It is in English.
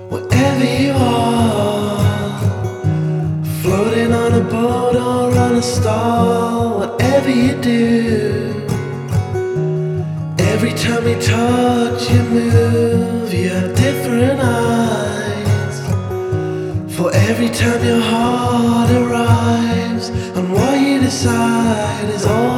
Wherever you are, floating on a boat or on a star, whatever you do, every time you touch, you move, you have different eyes. For every time your heart arrives, and what you decide is all